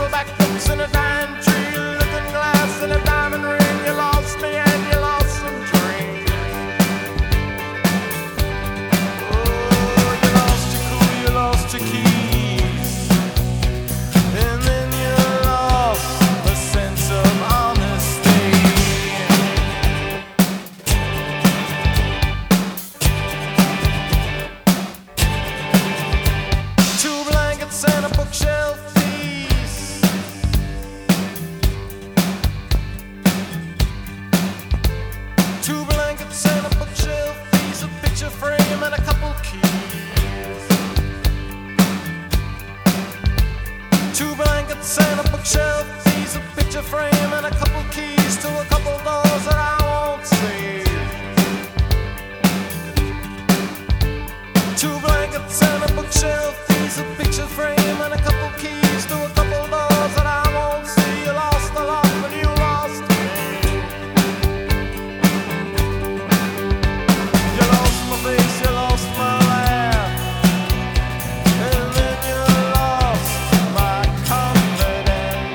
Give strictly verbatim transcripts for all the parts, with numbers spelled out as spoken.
paperback books and a dime tree, a looking glass and a diamond ring. You lost me and you lost some dreams. Oh, you lost your cool, you lost your keys, and then you lost the sense of honesty. Two blankets and a bookshelf piece, two blankets and a bookshelf piece, a picture frame and a couple keys. Two blankets and a bookshelf piece, a picture frame and a couple keys to a couple doors that I won't see. Two blankets and a bookshelf piece, a picture frame and a couple keys to a couple doors that I won't see. You lost the lock when you lost me. You lost my face, you lost my laugh, and then you lost my confidence.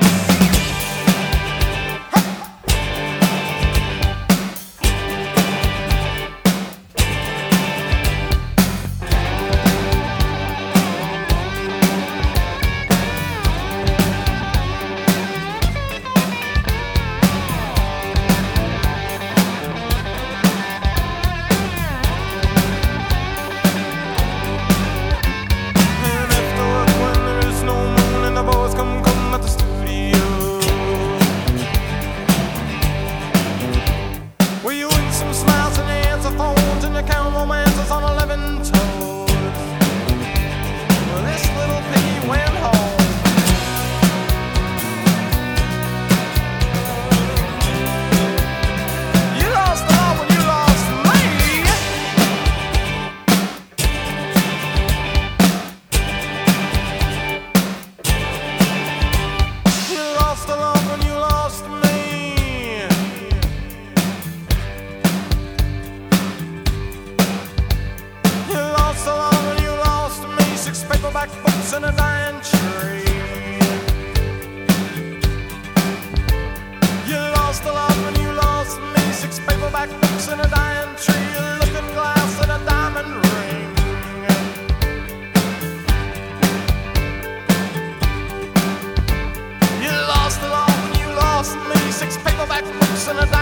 And after work when there is no moon and the boys come come at the studio, well, you win some smiles and answer phones and you count romances on eleven toes. Well, this little piggy went home. You lost the law when you lost me. You lost the law when you lost me. You lost the law when you lost me. Six paperback books and a dying tree. You lost the law when you lost me. Six paperback books and a dying tree, a looking glass and a diamond ring. You lost the law when you lost me. Six paperback books and a